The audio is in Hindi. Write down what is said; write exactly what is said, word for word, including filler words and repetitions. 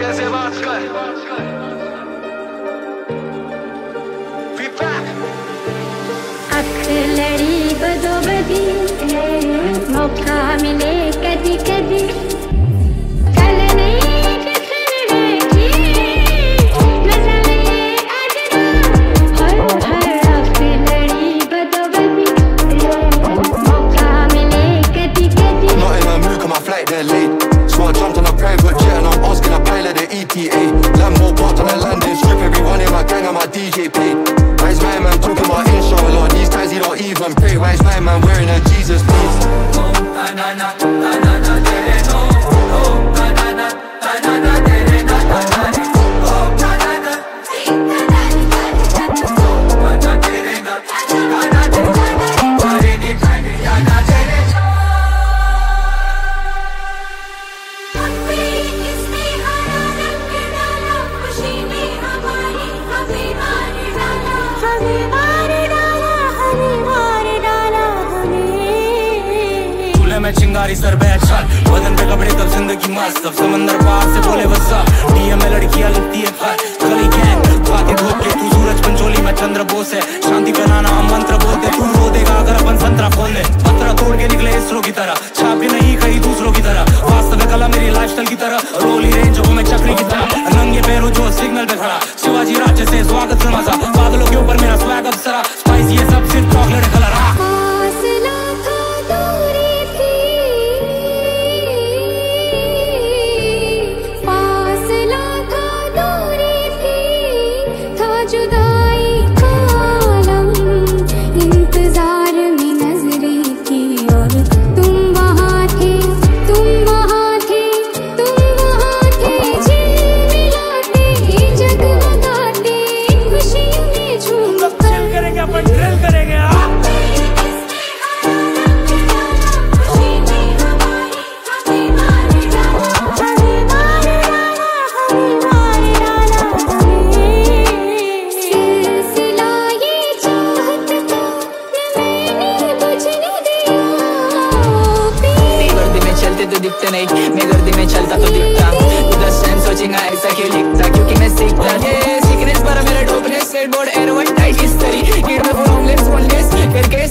पीछे से बात कर। We back. अख लड़ी बदो बदी मौका मिले कदी कदी कल नहीं किसन बैठी नजर में अजना हर हर अख लड़ी बदो बदी मौका मिले कदी कदी। Not in a mood 'cause my flight they're late, so I jumped on a private jet and I'm asking a pilot the E T A. Lambo parked on a landing strip, everyone in my gang and my D J paid. Why is my man talking about inshallah? These times he don't even pray. Why is my man wearing a Jesus piece? Oh, na na na na na na tere no. Oh, na na na na na na tere na na na. Oh, na na na na na na tere na na na tere. Pare ni pare na na tere. अपने इसमें हरा रंग डाला खुशी में हमारी हमें मार डाला हमें मार डाला हमें मार डाला हमें। चूल्हे में चिंगारी सर पे अच्छा बदन पे कपड़े तब जिंदगी मस्त अब समंदर पार से बोले बस डीएम में लड़कियां लगती है फर गली गैंग बातें धोखे तू सूरज पंचोली में चंद्र बोस है शांति बनाना हम मंत्र बोलते तू रो देगा अगर अपन संतरा खोल दे पत्थर तोड़ के निकले इसरो की तरह छापी नहीं कहीं दूसरों की तरह वास्तविक कला मेरी लाइफस्टाइल की तरह रोली रेंज हो मैं चक्री की तरह नंगे पैरों जो सिग्नल पे खड़ा शिवाजी राज्य से स्वागत से मजा बादलों के ऊपर मेरा स्वैग अप्सरा स्पाइस ये सब सिर्फ चॉकलेट कलर फासला था दूरी थी फासला था दूरी थी था जुदाई का आलम इंतजार में नजरें थी और तुम वहाँ थे तुम वहाँ थे तुम वहाँ थे झिलमिलाते जगमगाते खुशियों में झूम चिल करेंगे अपन ड्रिल करेंगे तो दिखते नहीं मैं गर्दी में चलता तो दिखता तू दस टाइम सोचेगा ऐसा क्यों लिखता क्योंकि मैं सीखता है सीखने पर मेरा dopeness skateboard air one tight history kid में होमलेस वनलेस करके